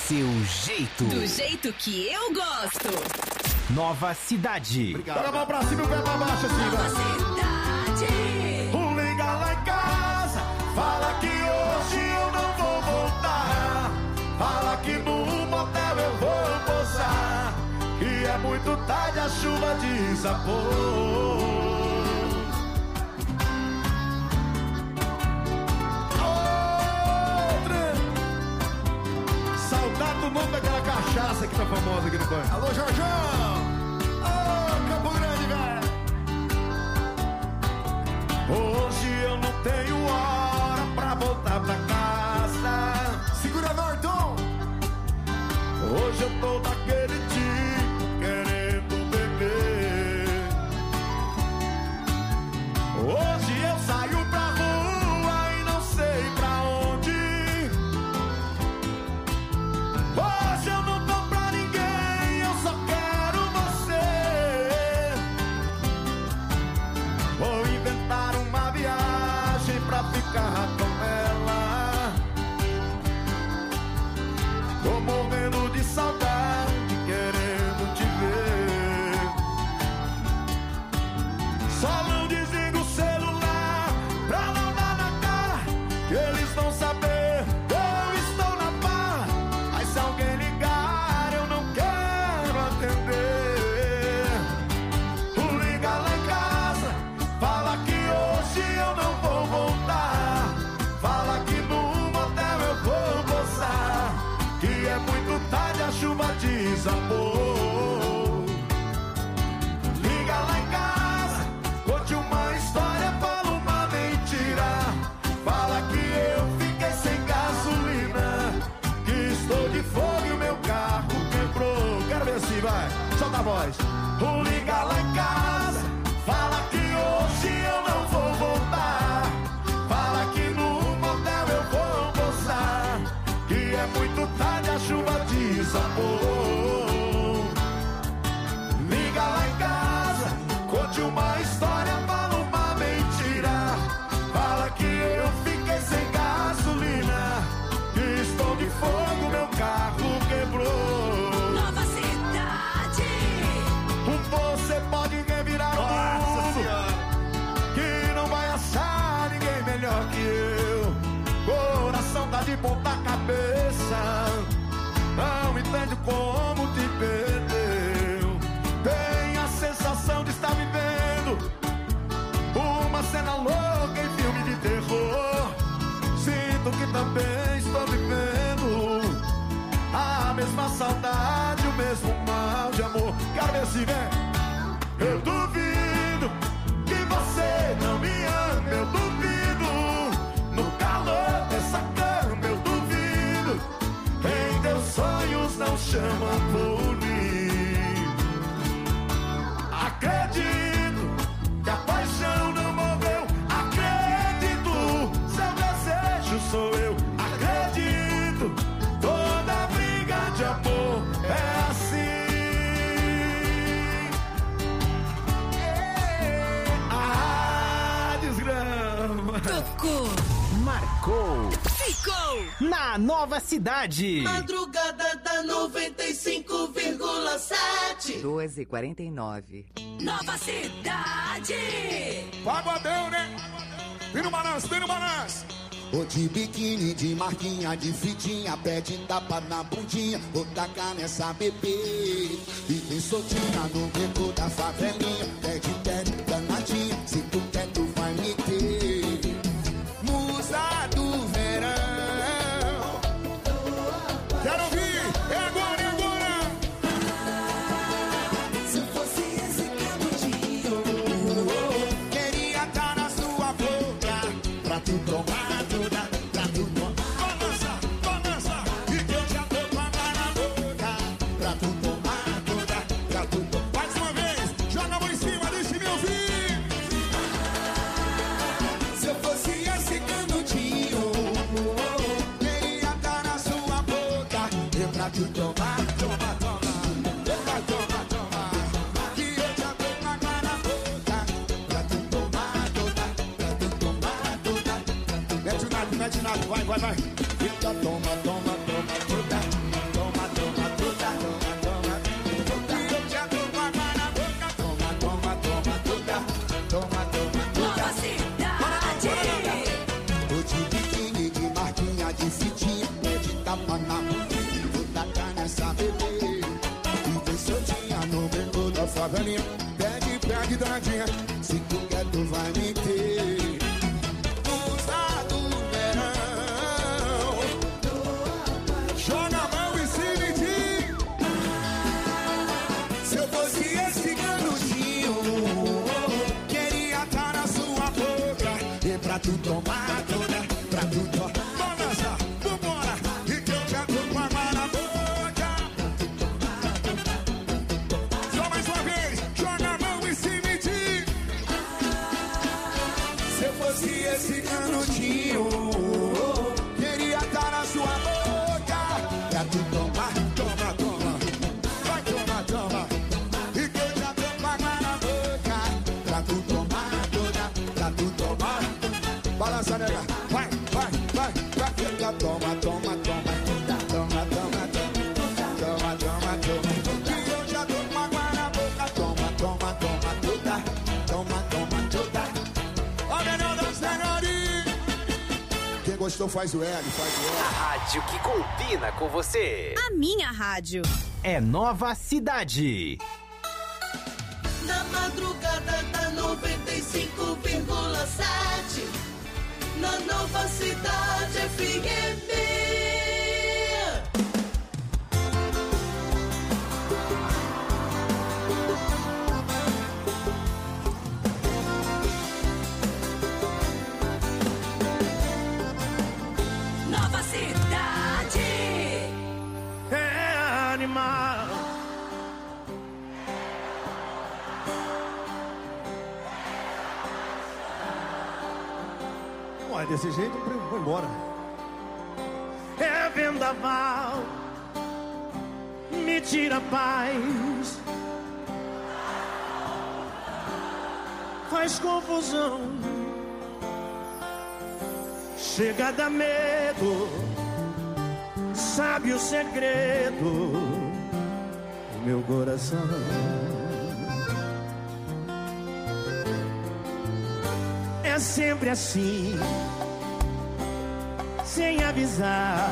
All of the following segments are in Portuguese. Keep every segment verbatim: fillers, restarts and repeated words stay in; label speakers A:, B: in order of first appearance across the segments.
A: seu jeito.
B: Do jeito que eu gosto.
A: Nova Cidade.
C: Obrigado. Joga a mão pra cima e o pé pra baixo assim.
B: Nova Cidade.
C: Liga lá em casa, fala que hoje eu não vou voltar. Fala que no motel eu vou pousar. Que é muito tarde, a chuva desabou. Saudade do nome daquela cachaça que tá famosa aqui no banho. Alô, Jorjão! Ô, oh, Campo Grande, velho! Hoje eu não tenho hora pra voltar pra casa. Segura, Norton! Hoje eu tô daquele tipo querendo beber. Hoje eu saio pra rua e não sei pra onde. Hoje eu não tô pra ninguém, eu só quero você. Vou inventar uma viagem pra ficar com ela. Tô morrendo de saudade, querendo te ver. Só não desliga o celular pra não dar na cara, que eles vão saber que eu estou na barra. Mas se alguém ligar eu não quero atender. Liga lá em casa, fala que hoje eu não vou voltar. Fala que no motel eu vou pousar. Que é muito tarde, a chuva desabou. Liga lá em casa, conte uma história, fala uma mentira. Fala que eu fiquei sem gasolina, que estou de fogo e o meu carro quebrou. Quero ver se vai, solta a voz. Liga lá em casa, fala que hoje eu não vou voltar. Fala que no motel eu vou pousar. Que é muito tarde, a chuva desabou. Liga lá em casa, conte uma história, fala uma mentira. Fala que eu fiquei sem gasolina, que estou de fogo, meu carro quebrou.
B: Nova Cidade.
C: Você pode revirar o mundo, que não vai achar ninguém melhor que eu. Coração tá de ponta cabeça, não entende como te perdeu. Tem a sensação de estar vivendo uma cena louca em filme de terror. Sinto que também estou vivendo a mesma saudade, o mesmo mal de amor. Quero ver se vem. Eu duvido que você não me ama, eu duvido. No calor dessa cama eu duvido. Em teus sonhos não chama por mim. Acredito que a paixão não morreu. Acredito, seu desejo sou eu. Acredito, toda briga de amor é assim. Ah, desgrama.
B: Tocou.
A: Marcou.
B: Ficou.
A: Na Nova Cidade.
D: Madrugada da noventa e cinco vírgula sete.
E: doze e quarenta e nove.
B: Nova Cidade.
C: Pagodão, né? Vem no balanço, vem no balanço.
F: Ô de biquíni, de marquinha, de fitinha, pede tapa na bundinha, vou tacar nessa bebê. E vem soltinha no beco da favelinha, pede, pede, danadinha, se tu quer tu vai me ter. Musa do verão.
C: Quero ouvir, é agora, é agora.
D: Se eu fosse esse canudinho,
F: Queria estar na sua boca, pra tu tomar toda, pra tu tomar.
C: Balança, balança.
F: E que eu já tô com a mão na boca, pra tu tomar toda, pra tu tomar.
C: Mais uma vez, joga a mão em cima, deixa me ouvir.
D: se eu fosse esse canudinho,
F: Queria estar na sua boca, eu pra tu tomar, tomar, tomar. Toma, toma, toma. Que eu já tô com a mão na boca, pra tu tomar toda, pra tu tomar toda, pra tu.
C: Mete o nado, mete o nado, vai, vai, vai.
F: Fica, toma, toma, toma toda, favelinha. Pede, pede, danadinha. Se tu quer, tu vai me ter. Usa do verão. Joga a mão e se medir. Se eu fosse esse canudinho, queria estar na sua boca. E pra tu tomar toda, pra tu tomar. Vamos dançar, vambora. E que eu já tô com a mão na boca. Só mais uma vez, joga a mão e se medir. Se eu fosse esse canudinho, queria estar na sua boca. Pra tu tomar, toma, toma. Vai, toma, toma. E que eu já tô com a mão na boca. Pra tu tomar toda, pra tu tomar. Balança, nega. Vai, vai, vai, vai. Fica, toma, toma, toma. Toma, toma, toma. Toma, toma, toma. E eu já tô com água na boca. Toma, toma, toma, toda. Toma, toma, toda. Ó, menino da senhoria. Quem gostou faz o L, faz o L.
A: A rádio que combina com você.
G: A minha rádio.
A: É Nova Cidade.
D: Na madrugada da noventa e cinco vírgula sete, na Nova Cidade F M.
B: Nova Cidade.
C: É animal. Ué, desse jeito eu vou embora. É vendaval, me tira a paz, faz confusão, chega a dar medo, sabe o segredo do meu coração. É sempre assim, sem avisar,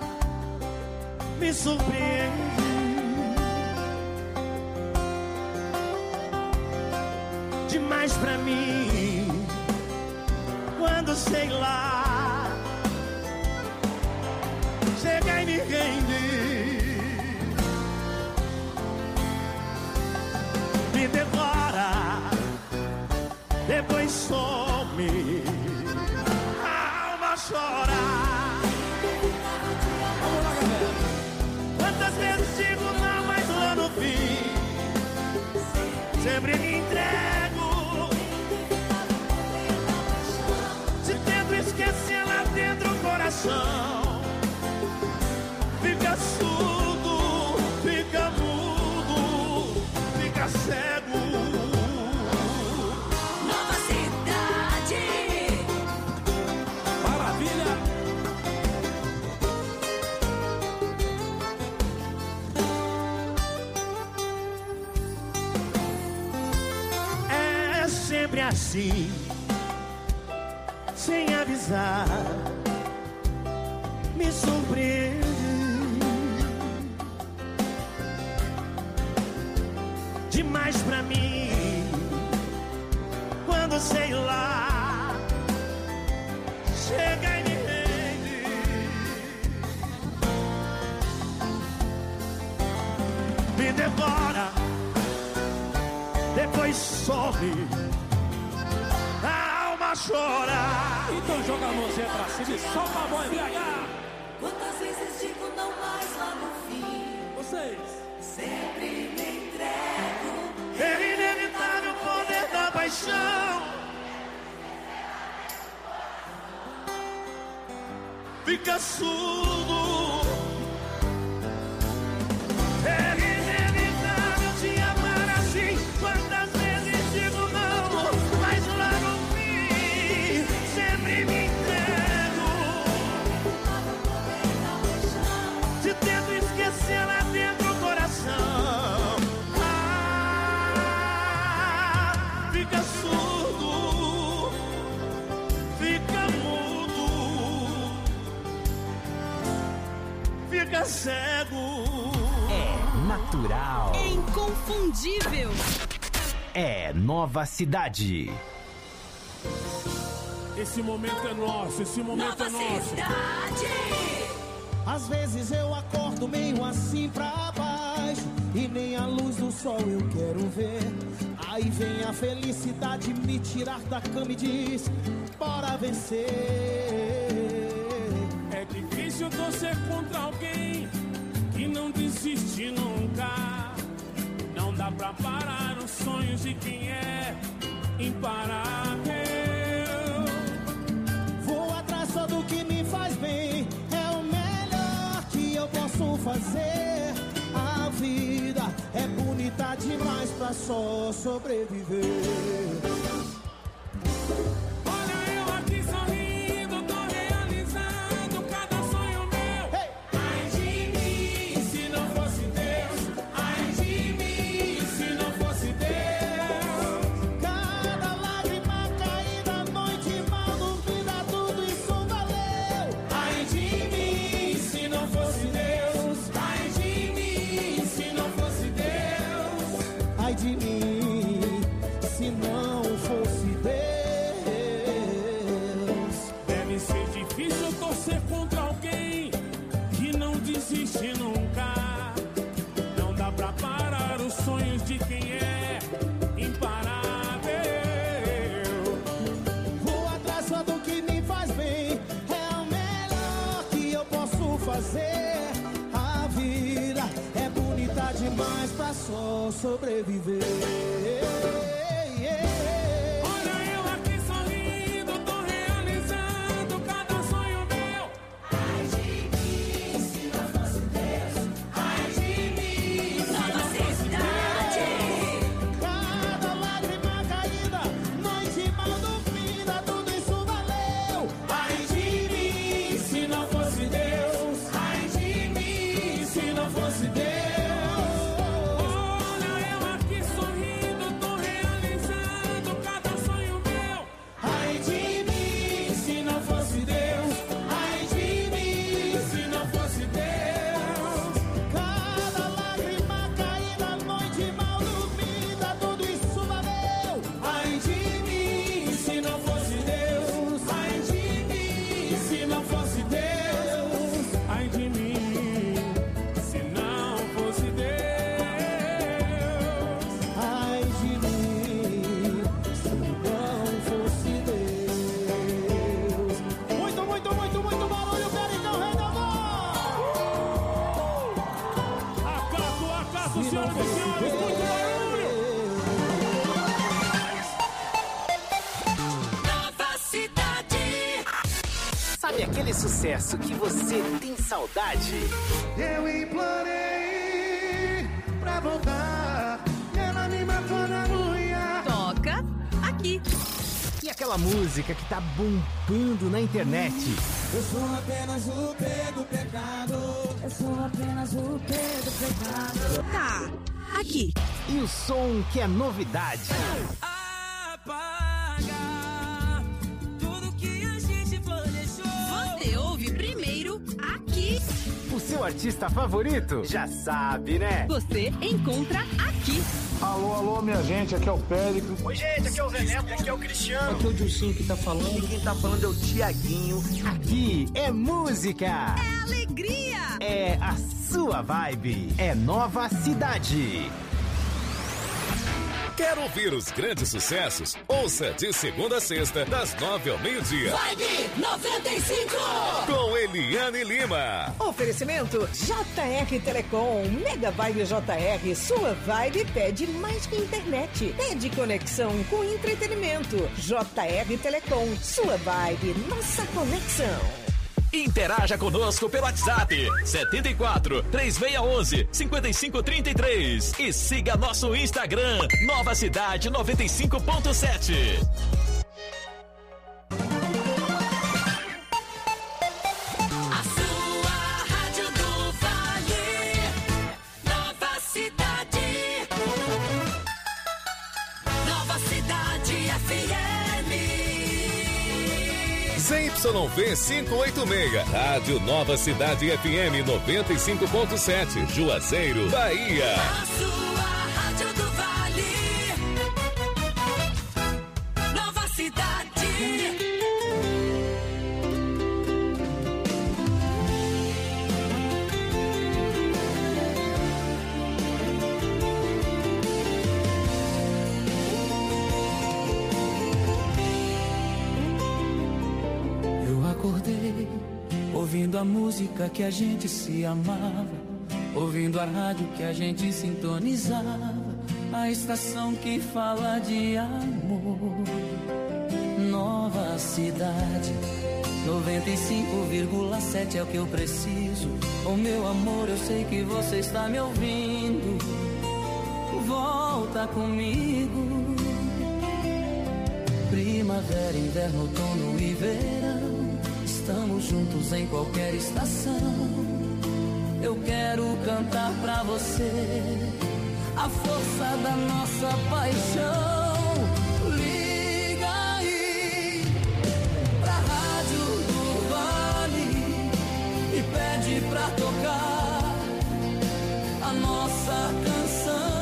C: me surpreende. Demais pra mim, quando sei lá, chega e me rende, me devora, depois some. A alma chora. Vamos lá, galera. Quantas vezes digo não, mas lá no fim sempre me entrego. Se tento esquecer lá dentro o coração fica surdo, fica mudo, fica cego. Sempre assim, sem avisar, me surpreende. Demais pra mim, quando sei lá, chega e me rende, me devora, depois some. Chora. Então joga a mãozinha pra cima e solta a mão e embriagar.
D: Quantas vezes digo não mais lá no fim?
C: Vocês
D: sempre me entrego.
C: É inevitável o poder da paixão. Fica surdo. É inevitável te amar assim. Quantas vezes digo não, mas lá no sempre me entrego. Se tento esquecer lá dentro do coração, ah, fica surdo, fica mudo, fica cego.
A: É na natural,
B: inconfundível.
A: É Nova Cidade.
G: Esse momento é nosso, esse momento
B: Nova
G: é nosso.
B: Cidade.
H: Às vezes eu acordo meio assim pra baixo e nem a luz do sol eu quero ver. Aí vem a felicidade me tirar da cama e diz: bora vencer.
G: É difícil torcer contra alguém que não desiste nunca. Não dá pra parar os sonhos de quem é imparável.
H: Vou atrás só do que me faz bem, é o melhor que eu posso fazer. A vida é bonita demais pra só sobreviver.
G: Olha eu aqui sorrindo, tô realizando cada sonho meu.
H: Hey!
G: Ai de mim, se não fosse Deus. Ai de mim, se não fosse Deus.
H: Cada lágrima caída, noite mal dormida, tudo isso valeu.
G: Ai de mim, se não fosse Deus. Ai de mim, se não fosse Deus.
H: Ai de mim, se não fosse Deus.
G: Deve ser difícil torcer contra alguém que não desiste nunca. Não dá pra parar os sonhos de quem é imparável.
H: Vou atrás só do que me faz bem, é o melhor que eu posso fazer. A vida é bonita demais pra só sobreviver.
G: Olha eu aqui sorrindo, tô realizando cada sonho meu. Ai de mim, se não fosse Deus. Ai de mim, se
B: Nova
G: não fosse
B: Cidade.
H: Cada lágrima caída, noite mal dormida, tudo isso valeu.
G: Ai de mim, se não fosse Deus. Ai de mim, se não fosse Deus. Olha eu aqui sorrindo, tô realizando cada sonho meu. Ai de mim, se não fosse Deus. Ai de mim, se não fosse Deus.
H: Cada lágrima caída, noite mal dormida, tudo isso valeu.
G: Ai de mim, se não fosse Deus. Ai de mim, se não fosse Deus. Ai de mim, se não fosse Deus.
H: Ai de mim, se não fosse Deus. Muito, muito, muito, muito barulho, Pericão, rei da voz.
G: Acato, acato,
H: Se não
G: senhoras e
H: fosse
G: senhores, muito barulho.
B: Nova Cidade.
A: Sabe aquele sucesso que você tem saudade?
C: Eu implorei pra voltar, ela me matou na unha.
B: Toca aqui.
A: E aquela música que tá bombando na internet?
H: Eu sou apenas o pé do pecado. Eu sou apenas o pé do pecado.
B: Tá aqui.
A: E o som que é novidade?
I: Apaga tudo que a gente planejou.
B: Você ouve primeiro aqui.
A: O seu artista favorito? Já sabe, né?
B: Você encontra aqui.
J: Alô, alô, minha gente, aqui é o Périco.
A: Oi, gente, aqui é o Zé Neto, aqui é o Cristiano.
H: Aqui é o Dilcinho que tá falando.
A: E quem tá falando é o Tiaguinho. Aqui é música.
B: É alegria.
A: É a sua vibe. É Nova Cidade.
K: Quer ouvir os grandes sucessos? Ouça de segunda a sexta, das nove ao meio-dia.
B: Vibe noventa e cinco.
K: Com Eliane Lima.
L: Oferecimento J R Telecom, Mega Vibe J R, sua vibe pede mais que internet. Pede conexão com entretenimento. J R Telecom, sua vibe, nossa conexão.
M: Interaja conosco pelo WhatsApp setenta e quatro, três seis um um, cinco cinco três três e siga nosso Instagram Nova Cidade noventa e cinco ponto sete.
B: A sua rádio do Vale. Nova Cidade. Nova Cidade F M.
K: Z Y V quinhentos e oitenta e seis, Rádio Nova Cidade F M noventa e cinco ponto sete, Juazeiro, Bahia.
B: A sua Rádio do Vale. Nova Cidade.
I: Acordei, ouvindo a música que a gente se amava, ouvindo a rádio que a gente sintonizava, a estação que fala de amor. Nova Cidade, noventa e cinco vírgula sete é o que eu preciso. Oh meu amor, eu sei que você está me ouvindo. Volta comigo. Primavera, inverno, outono e verão, estamos juntos em qualquer estação. Eu quero cantar pra você a força da nossa paixão. Liga aí pra Rádio do Vale e pede pra tocar a nossa canção.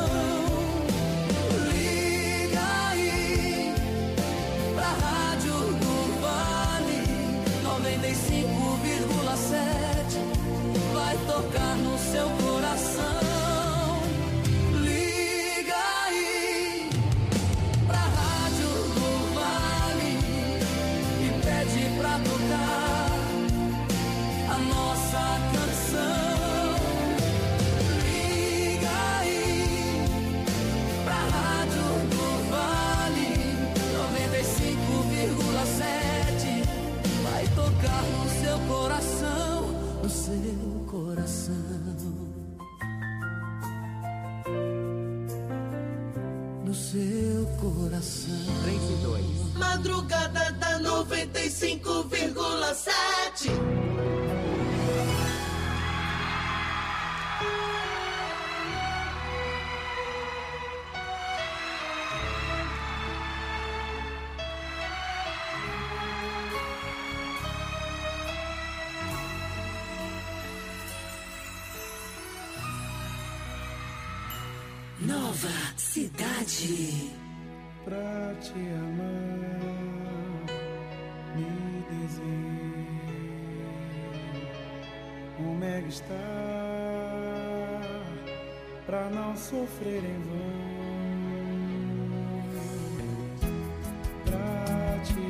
I: Liga aí pra Rádio do Vale noventa e cinco vírgula sete, vai tocar no seu coração. Liga aí pra Rádio do Vale e pede pra tocar a nossa canção. Liga aí pra Rádio do Vale noventa e cinco vírgula sete, vai tocar no seu coração, no seu coração. No seu coração.
E: três e dois.
D: Madrugada da noventa e cinco vírgula sete.
B: Nova Cidade.
G: Pra te amar, me desejo um mega estar, pra não sofrer em vão. Pra te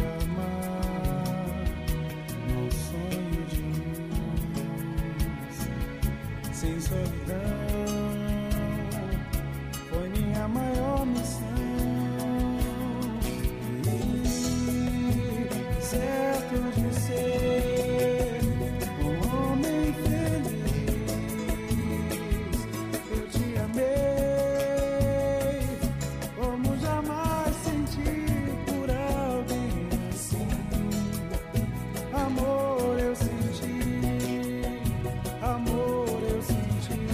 G: amar, no sonho de luz, sem solidão. Foi minha maior missão. E certo de ser um homem feliz, eu te amei como jamais senti por alguém assim. Amor eu senti, amor eu senti.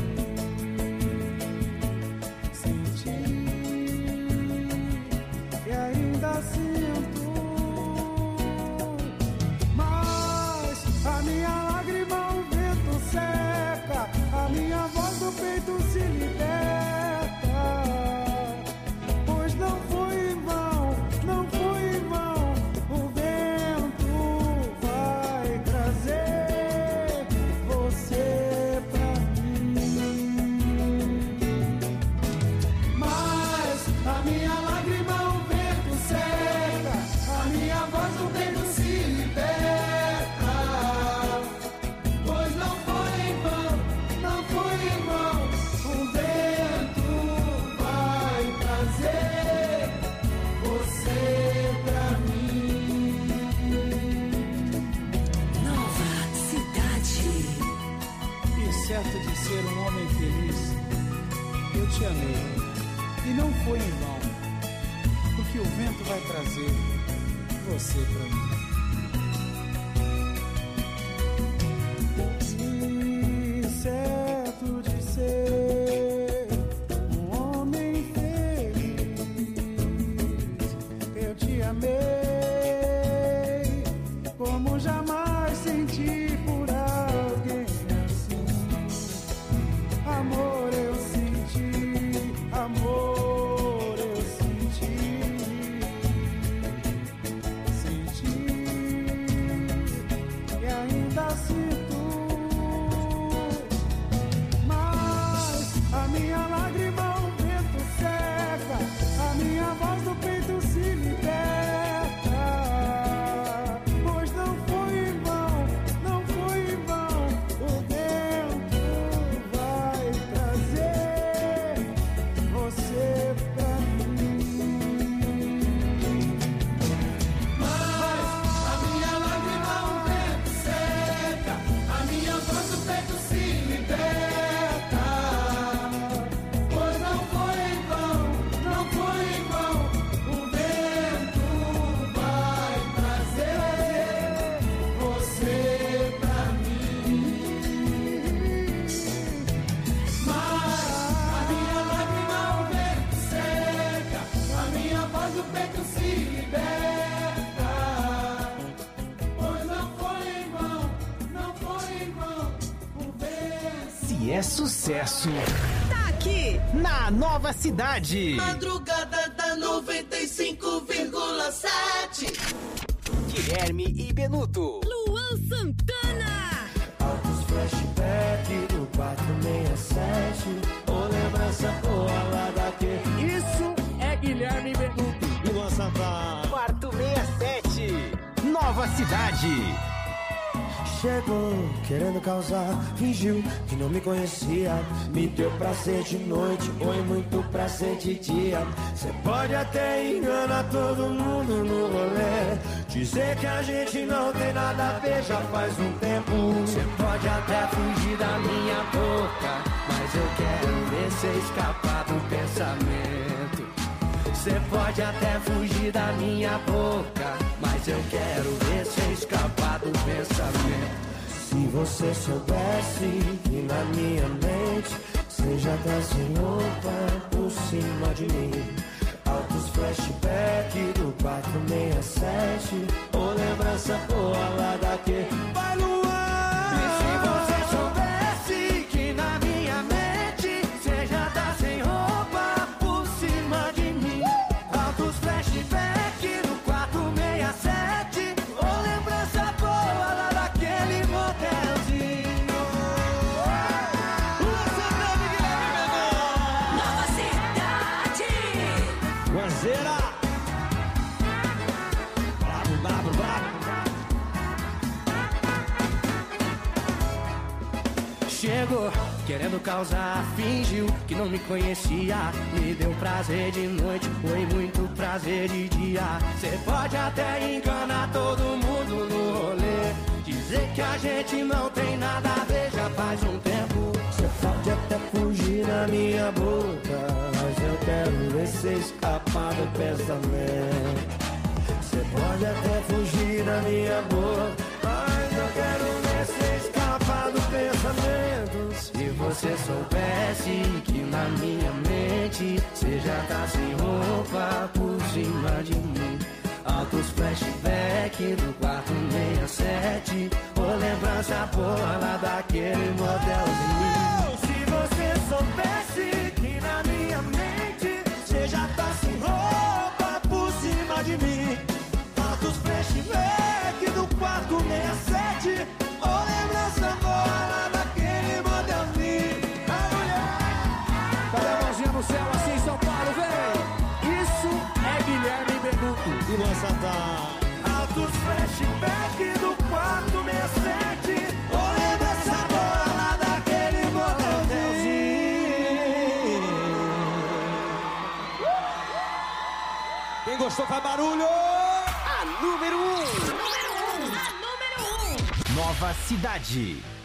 G: Peito se liberta, pois não foi em vão, não foi em vão. O vento vai trazer você pra mim. Mas a minha lágrima o vento seca, a minha voz o vento se liberta, pois não foi em vão, não foi em vão. Certo de ser um homem feliz, eu te amei, e não foi em vão, porque o vento vai trazer você pra mim. E certo de ser um homem feliz, eu te amei, tu. Mas a minha lágrima o vento seca, a minha voz do peito se liberta. Pois não foi em vão, não foi em vão, o vento vai trazer você pra mim. Mas a minha lágrima o vento seca, a minha voz do peito se liberta. Pois não foi em vão, não foi em vão, o vento vai trazer você pra mim. Mas a minha lágrima o vento seca, a minha voz do peito se liberta. Pois não foi em vão, não foi em vão, o vento.
A: Se é sucesso, tá aqui na Nova Cidade.
D: Madrugada da noventa e cinco vírgula sete.
A: Guilherme e Benuto.
B: Luan Santana.
H: Altos flashback do quatrocentos e sessenta e sete. Ô lembrança boa lá daquele.
G: Isso é Guilherme Benuto
H: E Luan Santana.
A: Quarto sessenta e sete. Nova Cidade.
H: Chegou querendo causar, fingiu que não me conhecia. Me deu prazer de noite, foi muito prazer de dia. Cê pode até enganar todo mundo no rolê, dizer que a gente não tem nada a ver já faz um tempo. Cê pode até fugir da minha boca, mas eu quero ver cê escapar do pensamento. Cê pode até fugir da minha boca, mas eu quero ver cê escapar do pensamento. Se você soubesse que na minha mente cê já tá sem roupa por cima de mim. Altos flashback do quatrocentos e sessenta e sete. Ô lembrança boa lá daquele. Vai, Luan! E se você soubesse que na minha mente cê já tá sem roupa por cima de mim. Altos flashback do quatrocentos e sessenta e sete. Ô lembrança boa lá daquele motelzinho. Luan Santana e Guilherme Benuto.
B: Nova Cidade.
H: Guazeira! Bravo, bravo, bravo! Chegou querendo causar, fingiu que não me conhecia. Me deu prazer de noite, foi muito prazer de dia. Cê pode até enganar todo mundo no rolê, dizer que a gente não tem nada a ver já faz um tempo. Cê pode até fugir da minha boca, mas eu quero ver cê escapar do pensamento. Cê pode até fugir da minha boca, mas eu quero ver cê escapar do pensamento. Se você soubesse que na minha mente cê já tá sem roupa por cima de mim. Altos flashback do quatrocentos e sessenta e sete. Ô lembrança boa lá daquele motelzinho. Se você soubesse que na minha mente cê já tá sem roupa por cima de mim. Altos flashback do quatrocentos e sessenta e sete. Ô lembrança boa lá daquele motelzinho. A mulher.
G: Cadê a mãozinha no céu assim, São Paulo, vem! Isso é Guilherme Benuto
H: E Luan Santana. Altos flashback do quatrocentos e sessenta e sete. Ô lembrança boa lá daquele motelzinho. Quem gostou faz barulho!
A: A número um.
B: Número um. A número um.
A: Nova Cidade.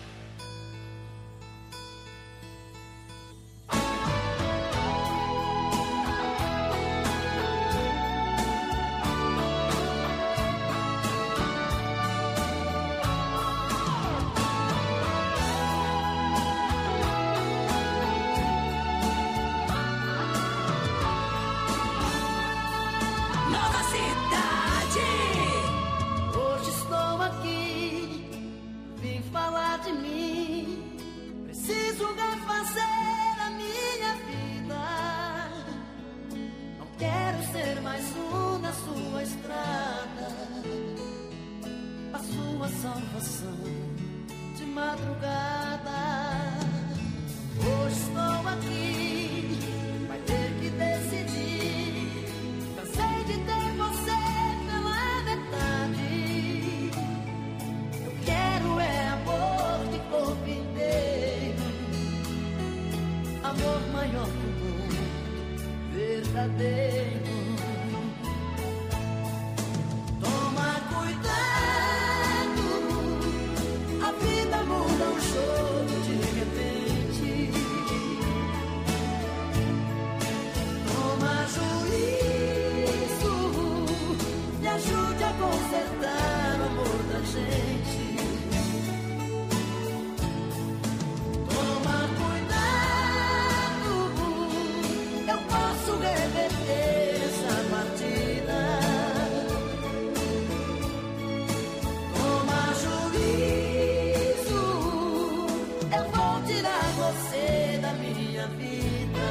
B: Nova Cidade.
D: Hoje estou aqui, vim falar de mim. Preciso refazer a minha vida. Não quero ser mais um na sua estrada. A sua salvação madrugada. Hoje estou aqui, vai ter que decidir. Cansei de ter você pela metade. Eu quero é amor de corpo inteiro, amor maior que o mundo, verdadeiro. Toma cuidado, a vida muda um jogo de repente. Toma juízo, me ajude a consertar o amor da gente. Toma cuidado, eu posso reverter essa partida. Toma juízo, eu vou tirar você da minha vida.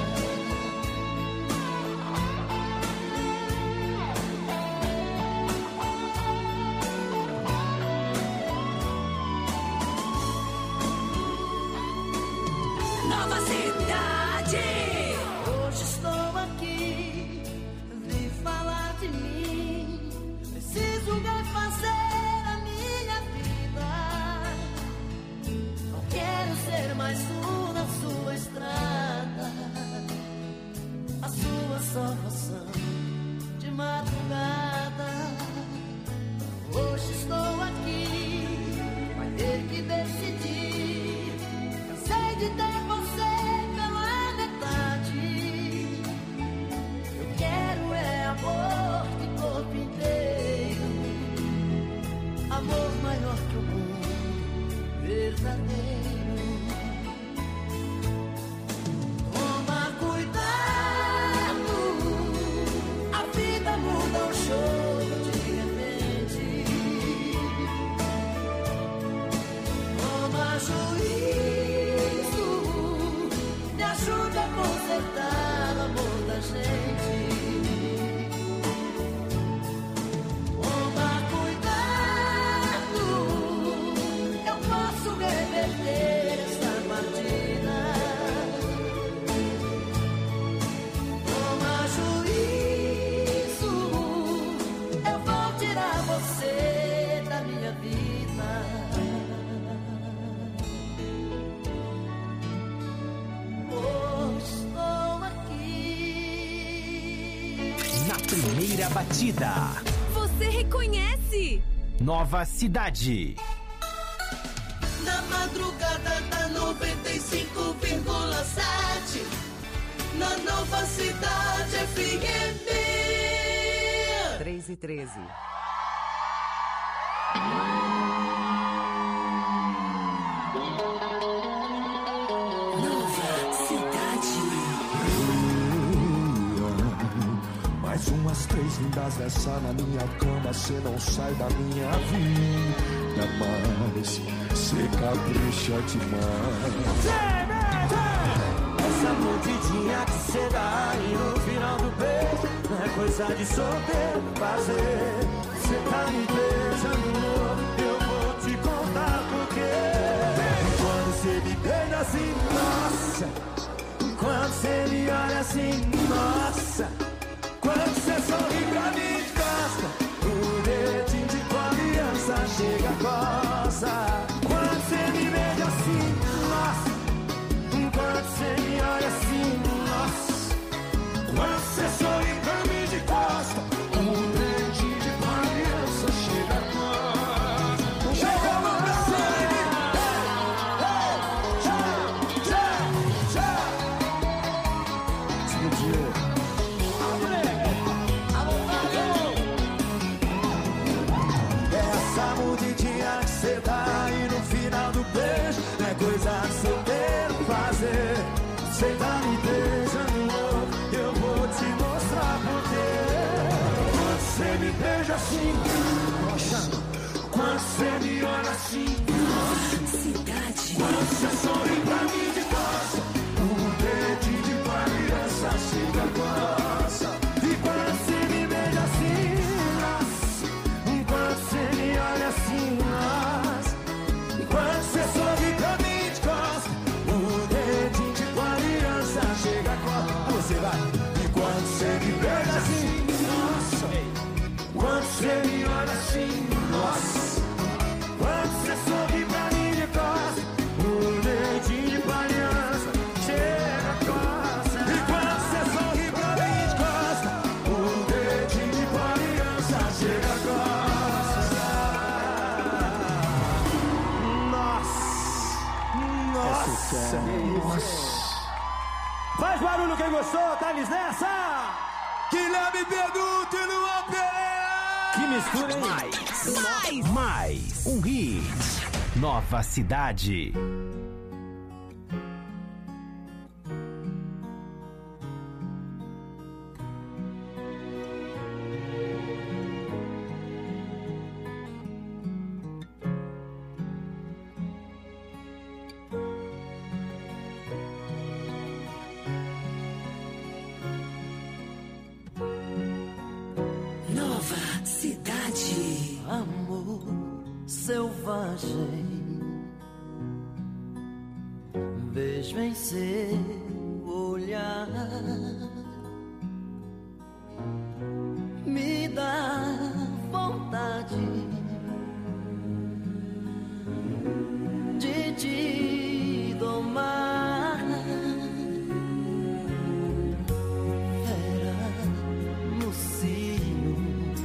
B: Nova Cidade.
D: Hoje estou aqui, vim falar de mim. Preciso refazer a minha vida. Não quero ser mais um na sua estrada, a sua salvação de madrugada. Hoje estou aqui, vai ter que decidir. Cansei de ter você pela metade. Eu quero é amor de corpo inteiro, amor maior que o mundo, verdadeiro. Toma cuidado, a vida muda um jogo de repente. Toma juízo, me ajude a consertar o amor da gente. Toma cuidado, eu posso reverter essa partida. Toma juízo, eu vou tirar você da minha vida. Hoje estou aqui.
A: Na primeira batida,
B: Você reconhece?
A: Nova Cidade.
D: Na madrugada da noventa e cinco vírgula sete, na Nova Cidade F M.
E: três e treze.
C: Mais umas três lindas dessa na minha cama, cê não sai da minha vida mais, cê capricha demais.
H: Essa mordidinha que cê dá aí no final do beijo não é coisa de solteiro fazer. Cê tá me beijando, eu vou te contar por quê. Quando cê me beija assim, nossa. Quando cê me olha assim, nossa. Quando cê sorri pra mim de costa, o dedinho de confiança chega a coça. Quando cê me beija assim, nossa. Quando cê me olha assim, nossa. Quando cê sorri pra mim de costa, o dedinho de confiança chega a coça. Chega a mão pra sangue. Tchau, tchau, tchau. Explodiu. Essa mordidinha que cê dá aí no final do beijo não é coisa de solteiro fazer. Cê tá me beijando louco, eu vou te mostrar porquê. Quando cê me beija assim, nossa. Quando cê me olha assim, nossa. Cidade. Quando cê sorri pra mim de costa, o dedinho de criança chega a coça. E quando cê me beija assim, nossa. Quando cê me olha assim, nossa. Quando cê sorri Quem gostou, dá-lhes nessa!
C: Guilherme Benuto e Luan Pereira!
A: Que mistura, hein? Mais, mais, mais um hit. Nova Cidade.
N: Selvagem, vejo em seu olhar, me dá vontade de te domar. Fera no cio,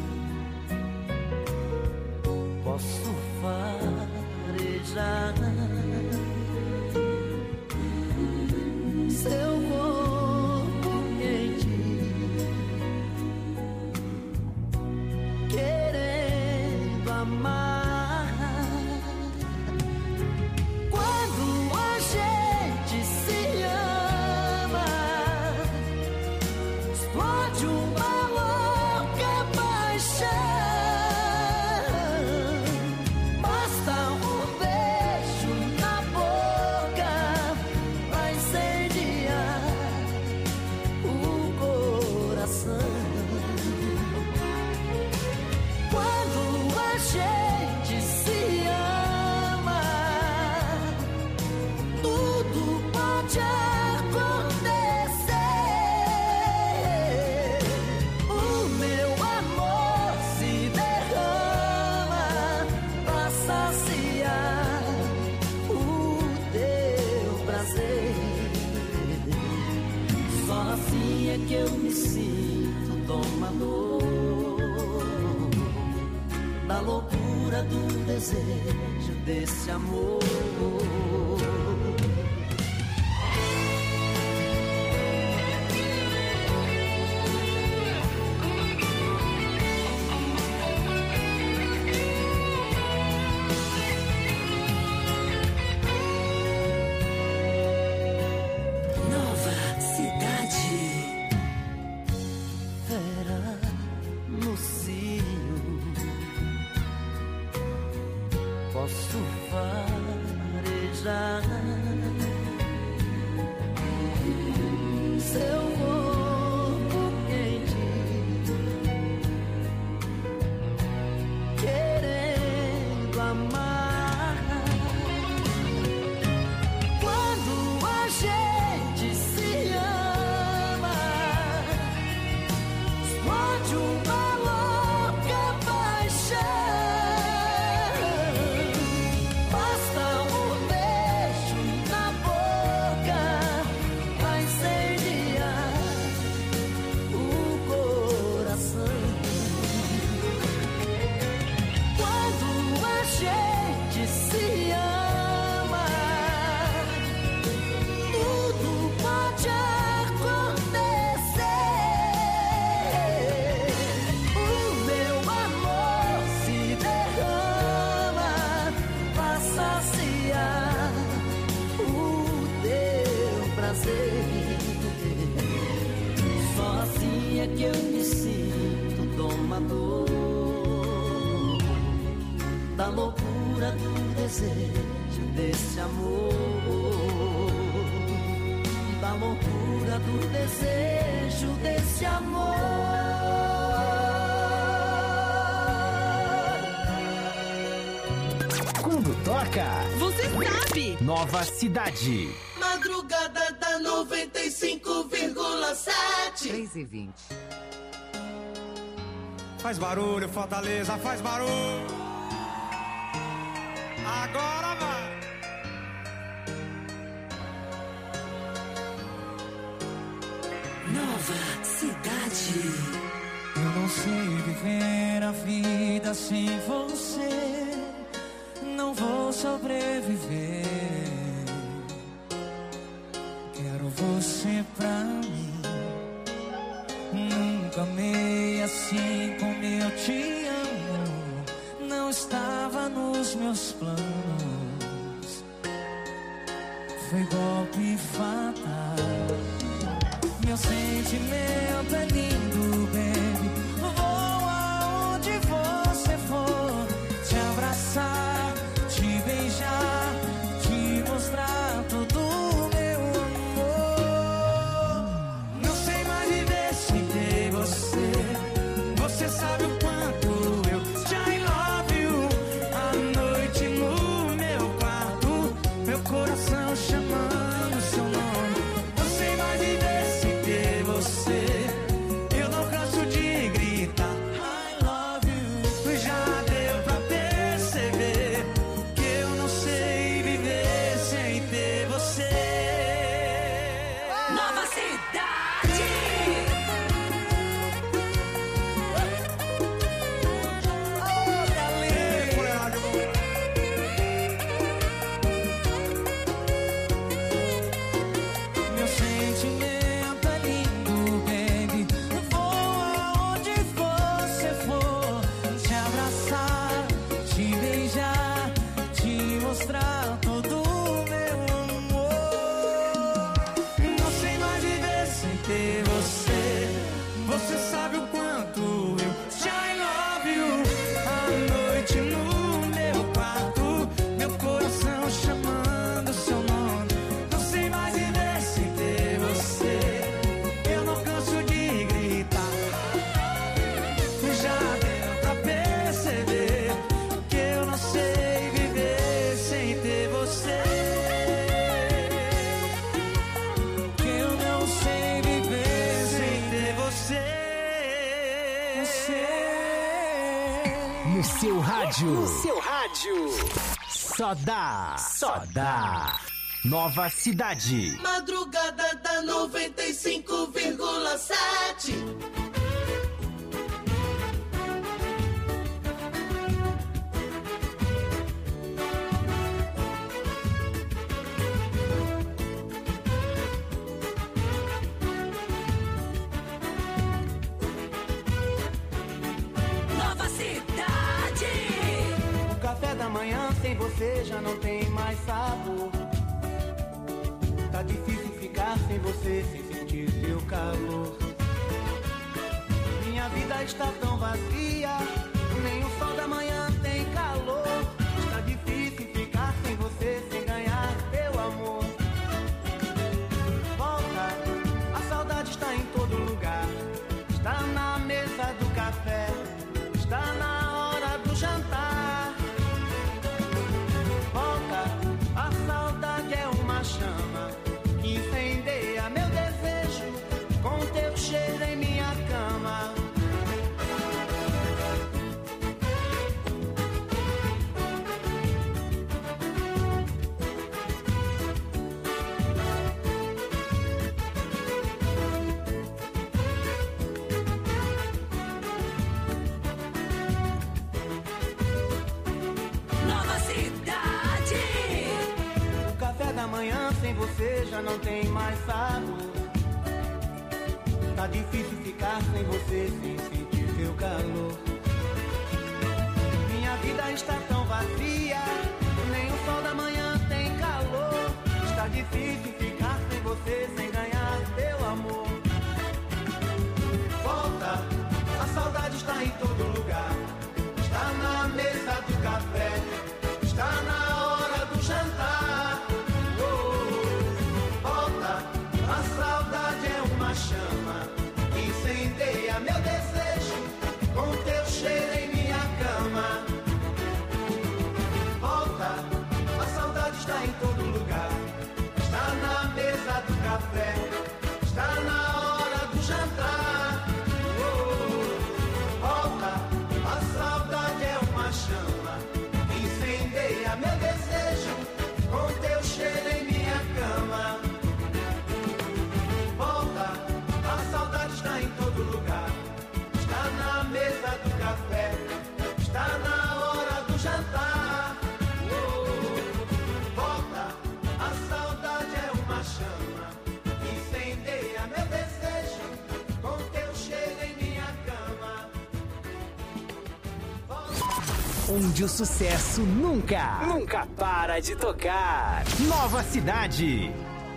N: posso farejar seu corpo quente, querendo amar. Quando a gente se ama, explode uma louca paixão. Que eu me sinto domador da loucura do desejo desse amor. Só assim é que eu me sinto domador da loucura do desejo desse amor, da loucura do desejo desse amor.
A: Quando toca,
B: você sabe.
A: Nova Cidade.
D: Madrugada da noventa e cinco vírgula sete.
E: três e vinte.
C: Faz barulho, Fortaleza, faz barulho. Agora vai.
D: Nova Cidade.
H: Eu não sei viver a vida sem você. Não vou sobreviver. Quero você pra mim.
I: nunca amei assim como eu te amo. Não estava nos meus planos. Foi golpe fatal. Meu sentimento é lindo, baby. Vou aonde você for, te abraçar, te beijar, te mostrar todo o meu amor. Não sei mais viver sem ter você. Você sabe o quanto eu te I love you. À noite no meu quarto, meu coração chamando seu nome. Não sei mais viver sem ter você. Eu não canso de gritar I love you. Já deu pra perceber que eu não sei viver sem ter você.
B: Nova Cidade.
I: Meu sentimento é lindo, baby. Vou aonde você for, te abraçar, te beijar, te mostrar todo o meu amor. Não sei mais viver sem ter você. Você sabe o quanto eu te I love you. À noite no meu quarto, meu coração chamando seu nome. Não sei mais viver sem ter você. Eu não canso de gritar. Já deu pra perceber que eu não sei viver sem ter você. Que eu não sei viver sem ter você. Você.
A: No seu rádio.
L: No seu rádio.
A: Só dá. Só dá. Nova Cidade.
D: Madrugada da noventa e cinco vírgula sete.
B: Nova Cidade.
H: O café da manhã sem você já não tem mais sabor. Tá difícil ficar sem você, sem sentir teu calor. Minha vida está tão vazia, nem o sol da manhã tem calor. Está difícil ficar sem você, sem ganhar teu amor. Volta, a saudade está em todo lugar. Está na mesa do café, está na hora do jantar. Volta, a saudade é uma chama que incendeia meu desejo com teu cheiro em minha cama.
B: Nova Cidade.
H: O café da manhã sem você já não tem mais sabor. Tá difícil ficar sem você, sem sentir teu calor. Minha vida está tão vazia, nem o sol da manhã tem calor. Está difícil ficar sem você, sem ganhar teu amor. Volta, a saudade está em todo lugar. Está na mesa do café, está na hora do jantar. Oh, oh, volta, a saudade é uma chama que incendeia meu desejo com teu cheiro em minha cama. Volta, a saudade está em todo lugar. Está na mesa do café, está na hora do jantar. Oh, oh, volta, a
A: onde o sucesso nunca, nunca para de tocar. Nova Cidade.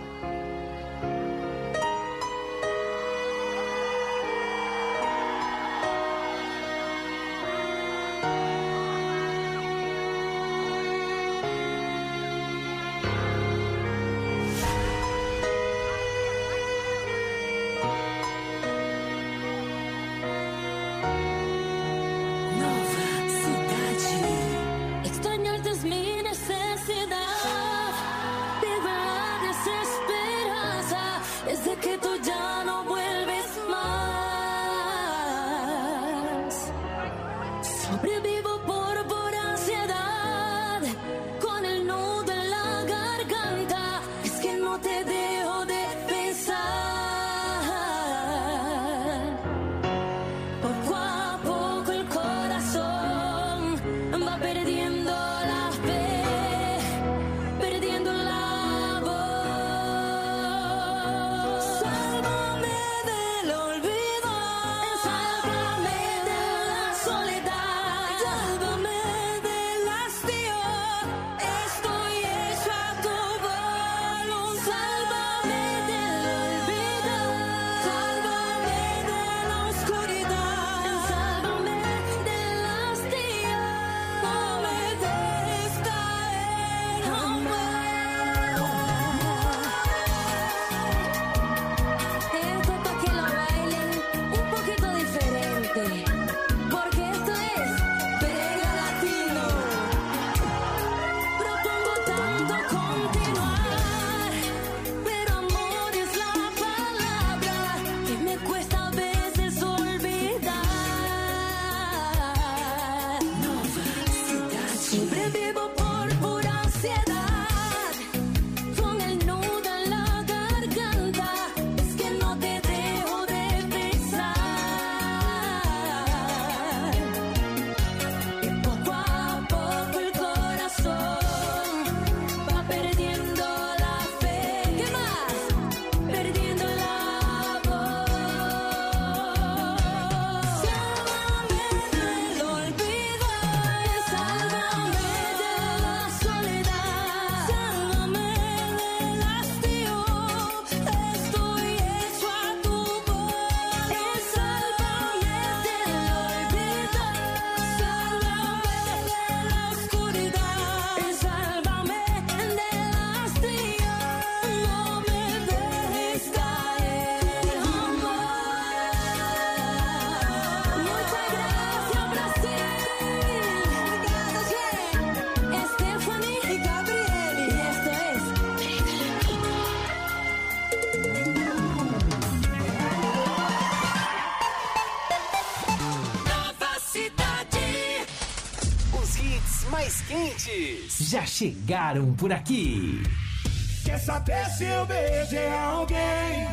A: Já chegaram por aqui.
C: Quer saber se eu beijei alguém?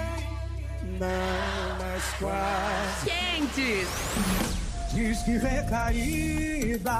C: Não, mas quase.
E: Quentes.
C: Diz que recaída,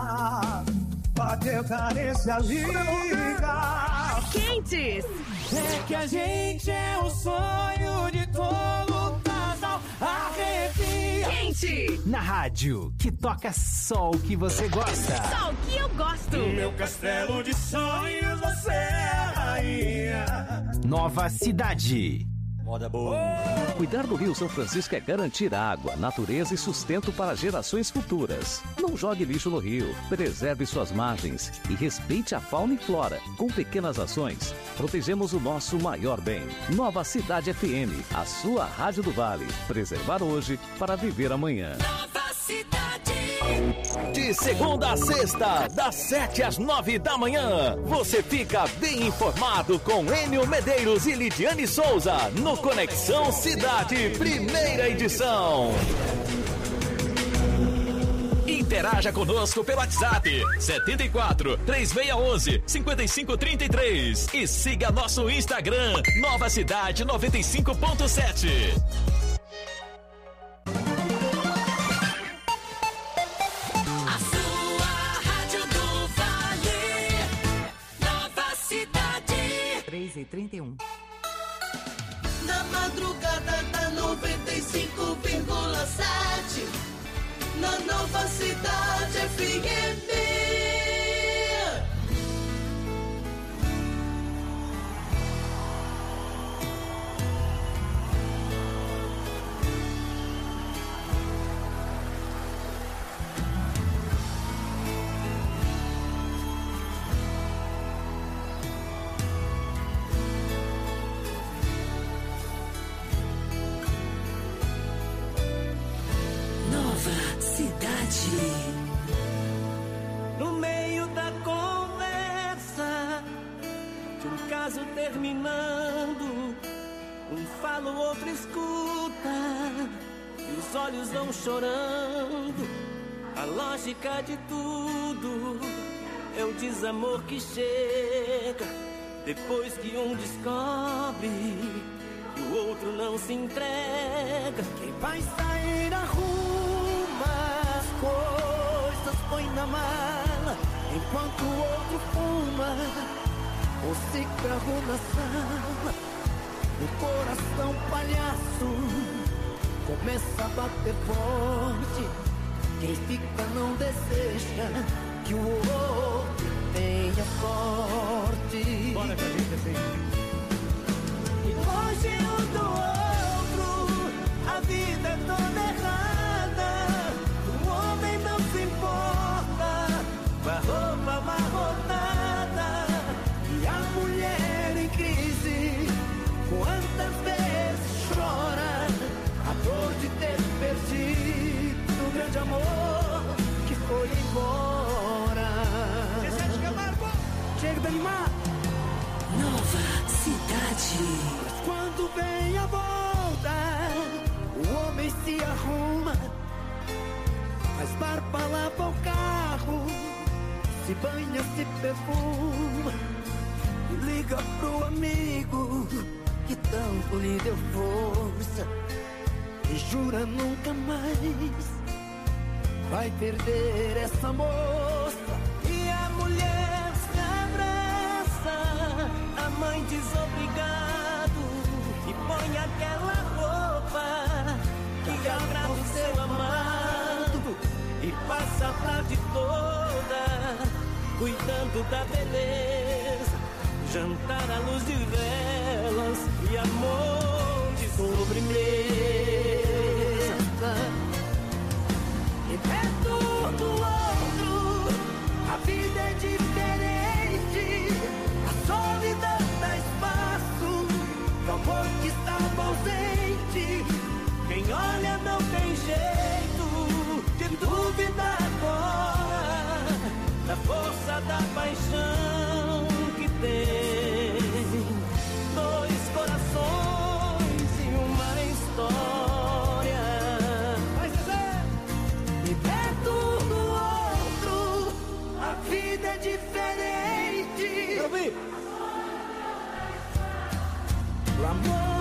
C: bateu carência, liga.
E: Quentes.
C: É que a gente é o sonho de todo casal. Arrepia.
E: Quente.
A: Na rádio que toca só o que você gosta.
E: Só o que eu gosto.
C: No meu castelo de sonhos você é a rainha.
A: Nova Cidade.
O: Moda boa. Cuidar do Rio São Francisco é garantir água, natureza e sustento para gerações futuras. Não jogue lixo no rio, preserve suas margens e respeite a fauna e flora. Com pequenas ações, protegemos o nosso maior bem. Nova Cidade F M, a sua rádio do Vale. Preservar hoje para viver amanhã.
B: Nova Cidade.
M: De segunda a sexta, das sete às nove da manhã, você fica bem informado com Enio Medeiros e Lidiane Souza no Conexão Cidade, primeira edição. Interaja conosco pelo WhatsApp setenta e quatro, três seis um um, cinco cinco três três e siga nosso Instagram Nova Cidade noventa e cinco ponto sete.
E: três e trinta e um.
D: Na madrugada da noventa e cinco vírgula sete, na Nova Cidade F M.
H: no meio da conversa de um caso terminando, um fala, o outro escuta, e os olhos vão chorando. A lógica de tudo é o desamor que chega depois que um descobre e o outro não se entrega. Quem vai sair arruma as coisas, põe na mala, enquanto o outro fuma um cigarro na sala. O coração palhaço começa a bater forte. Quem fica não deseja que o outro tenha sorte. Bora pra gente assim. E longe um do outro, a vida é toda errada. O homem não se importa com a roupa amarrotada. E a mulher em crise, quantas vezes chora a dor de ter perdido o grande amor que foi embora. Chega de animar.
D: Nova Cidade.
H: Mas quando vem a volta, o homem se arruma, faz barba, lava o carro, se banha, se perfuma e liga pro amigo que tanto lhe deu força e jura nunca mais vai perder essa moça. E a mulher se abraça, a mãe diz obrigado e põe aquela roupa que agrada o seu amado e passa a tarde toda cuidando da beleza. Jantar à luz de velas e amor de sobremesa. E perto do outro, a vida é diferente. A solidão dá espaço pro amor que estava ausente. Quem olha não tem jeito de duvidar agora da força da paixão que tem. Dois corações e uma história. Vai ser. E perto do outro, a vida é diferente. Eu vi. O amor,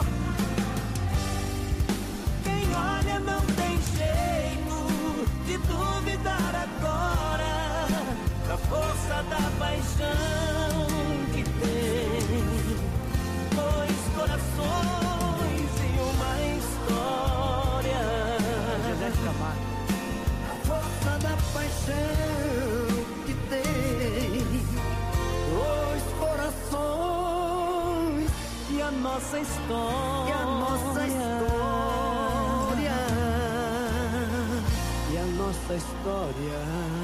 H: quem olha não tem jeito de duvidar agora da força da paixão que tem. Dois corações e uma história. A força da paixão que tem. Dois corações e a nossa história. E a nossa história. E a nossa história.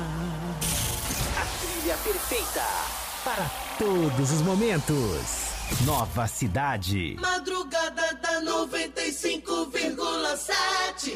A: A trilha perfeita para todos os momentos. Nova Cidade.
D: Madrugada da noventa e cinco vírgula sete.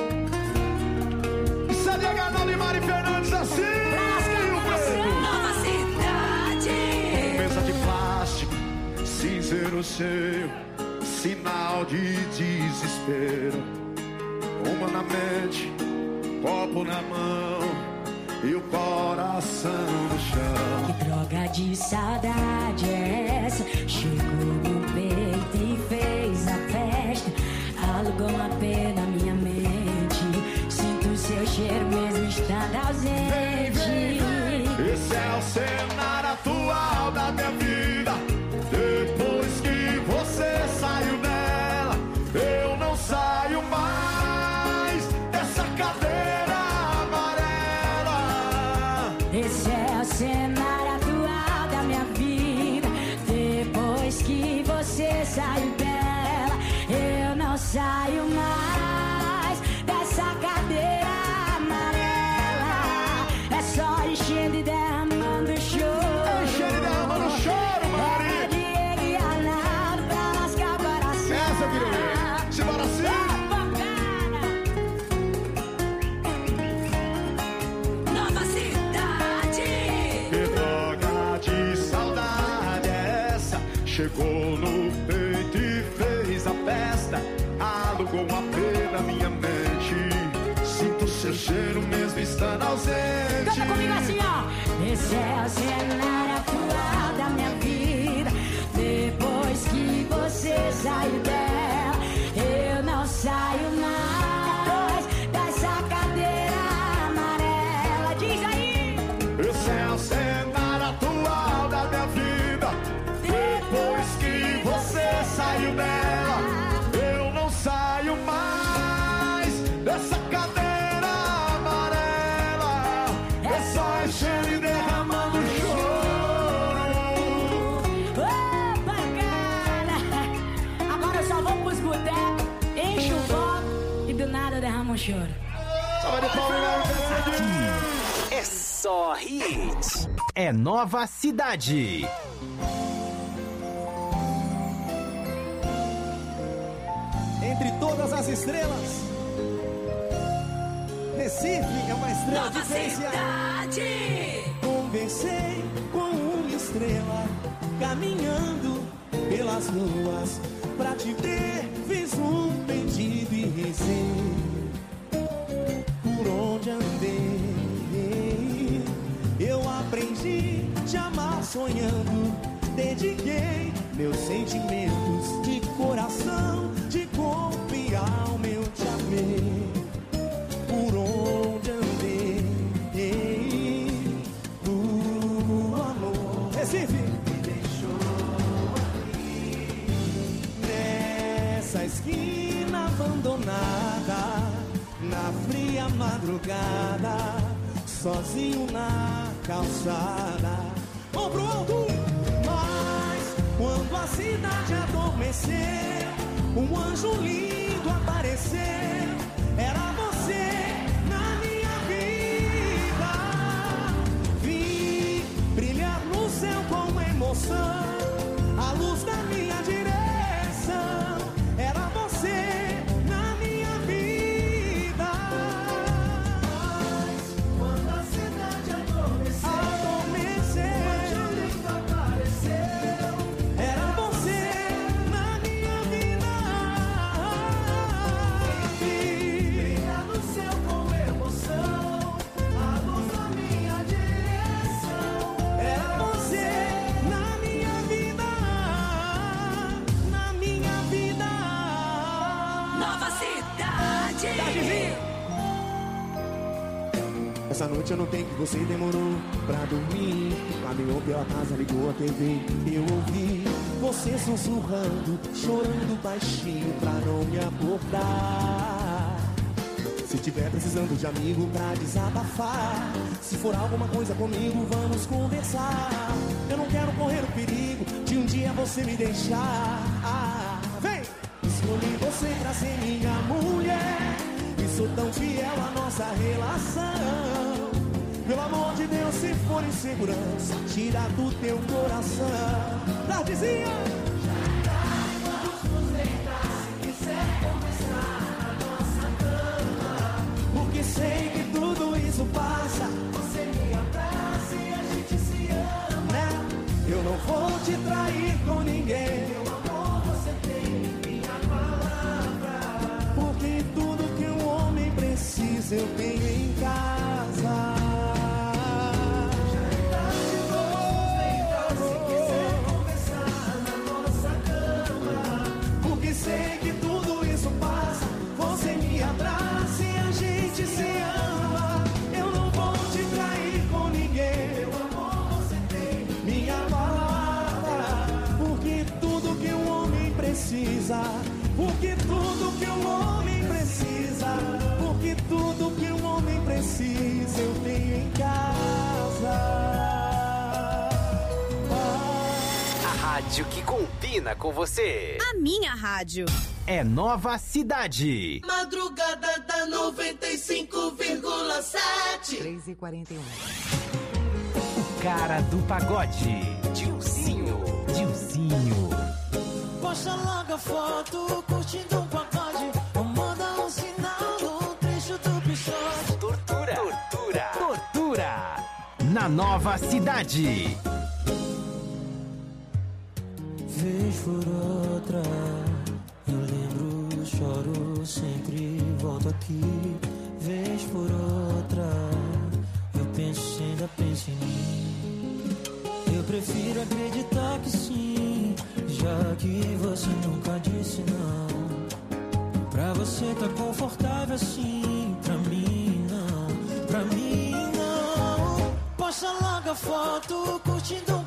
C: C D H nove, Mari Fernandes assim.
B: Nova Cidade.
C: Mesa de plástico, cinzeiro cheio, sinal de desespero. Uma na mente, copo na mão e o coração no chão.
P: Que droga de saudade é essa? Chegou no peito e fez a festa. Alugou uma pena na minha mente. Sinto o seu cheiro mesmo estando ausente.
C: Vem, vem, vem. Esse é o cenário atual da minha vida. Depois que você saiu dela, eu não saio mais dessa cadeira amarela.
P: Esse é o cenário atual da minha vida. Depois que você saiu dela, eu não saio mais dessa cadeira amarela. É só enchendo e derramando choro.
C: Enchendo e derramando choro, Mari.
P: É Diego e Arnaldo pra lascar para cima.
C: Essa, Guilherme. Simbora assim.
B: Nova Cidade.
C: chegou no peito e fez a festa. Alugou um A P na minha mente. Sinto seu cheiro mesmo estando ausente.
P: Canta comigo assim, ó. Esse é o cenário atual da minha vida. Depois que você saiu dela, eu não saio mais dessa cadeira amarela. Diz aí.
C: Esse é o cenário atual da minha vida. Depois que você saiu dela, eu não saio mais dessa cadeira amarela. É só enchendo e derramando choro.
P: Ô, bacana! Agora eu só vou pros botecos, encho o copo e do nada eu derramo um choro.
A: Aqui é só hits. É Nova Cidade.
H: Entre todas as estrelas, Recife é uma estrela
B: Nova
H: diferenciada.
B: Cidade.
H: Conversei com uma estrela, caminhando pelas ruas. Pra te ver, fiz um pedido e rezei. Por onde andei, eu aprendi a te amar sonhando. Dediquei meus sentimentos de coração, de corpo e alma eu te amei. Por onde andei, o amor Recife me deixou aqui, nessa esquina abandonada, na fria madrugada, sozinho na calçada. Vamos pro alto! Mas quando a cidade adormeceu, um anjo lindo apareceu. Era você na minha vida. Vi brilhar no céu com emoção, a luz da minha direção. Era você na minha vida. Mas quando a cidade adormeceu, adormeceu, o anjo lindo apareceu. Era você na minha vida. Brilha no céu com emoção, a luz da minha direção. Era você na minha vida, na minha vida.
B: Nova Cidade.
H: Essa noite eu notei que você demorou pra dormir. Caminhou pela casa, ligou a T V. Eu ouvi você sussurrando, chorando baixinho pra não me acordar. Se tiver precisando de amigo pra desabafar, se for alguma coisa comigo, vamos conversar. Eu não quero correr o perigo de um dia você me deixar. Ah, vem! Escolhi você pra ser minha mulher e sou tão fiel à nossa relação. Pelo amor de Deus, se for insegurança, tira do teu coração. Tardezinha!
B: Vamos nos deitar se quiser começar a nossa cama.
H: Porque sei que tudo isso passa.
B: Você me abraça e a gente se ama.
H: Né? Eu não vou te trair com ninguém.
B: Meu amor, você tem minha palavra.
H: Porque tudo que um homem precisa eu tenho em casa. Sei que tudo isso passa. Você me abraça e a gente se ama. Eu não vou te trair com ninguém.
B: Meu amor, você tem
H: minha palavra. Porque tudo que um homem precisa. Porque tudo que um homem precisa. Porque tudo que um homem precisa eu tenho em casa.
A: Rádio que combina com você.
E: A minha rádio.
A: É Nova Cidade.
D: Madrugada da noventa e cinco vírgula sete.
E: três e quarenta e um.
A: O cara do pagode. Dilcinho. Dilcinho.
H: Posta logo a foto, curtindo um pagode. Ou manda um sinal no trecho do pichote.
A: Tortura. Tortura. Tortura. Na Nova Cidade.
Q: vez por outra eu lembro, choro, sempre volto aqui. Vez por outra eu penso, ainda penso em mim. Eu prefiro acreditar que sim, já que você nunca disse não. Pra você tá confortável assim, pra mim não, pra mim não. Posta logo a foto curtindo